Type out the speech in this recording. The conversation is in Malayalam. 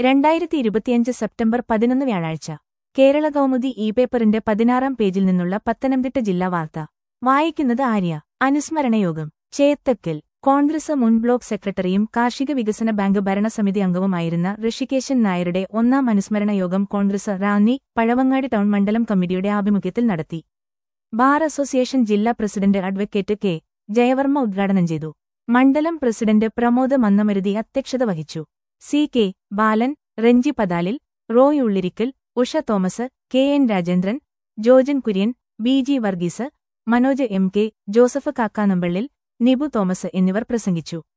2025 സെപ്റ്റംബർ 11 വ്യാഴാഴ്ച കേരള കൗമുദി പേപ്പറിന്റെ 16-ാം പേജിൽ നിന്നുള്ള പത്തനംതിട്ട ജില്ലാ വാർത്ത വായിക്കുന്നത് ആര്യ. അനുസ്മരണയോഗം ചേത്തക്കൽ. കോൺഗ്രസ് മുൻ ബ്ലോക്ക് സെക്രട്ടറിയും കാർഷിക വികസന ബാങ്ക് ഭരണസമിതി അംഗവുമായിരുന്ന ഋഷികേശൻ നായരുടെ ഒന്നാം അനുസ്മരണ യോഗം കോൺഗ്രസ് റാന്നി പഴവങ്ങാടി ടൗൺ മണ്ഡലം കമ്മിറ്റിയുടെ ആഭിമുഖ്യത്തിൽ നടത്തി. ബാർ അസോസിയേഷൻ ജില്ലാ പ്രസിഡന്റ് അഡ്വക്കേറ്റ് കെ. ജയവർമ്മ ഉദ്ഘാടനം ചെയ്തു. മണ്ഡലം പ്രസിഡന്റ് പ്രമോദ് മന്നമരുതി അധ്യക്ഷത വഹിച്ചു. C. K. Balan, Renji Pathalil, Roy Ullirikkal, Usha Thomas, K. N. Rajendran, Jojan Kurian, B. G. Varghese, Manoj M. K. Joseph Kakkanampallil, Nibu Thomas എന്നിവർ പ്രസംഗിച്ചു.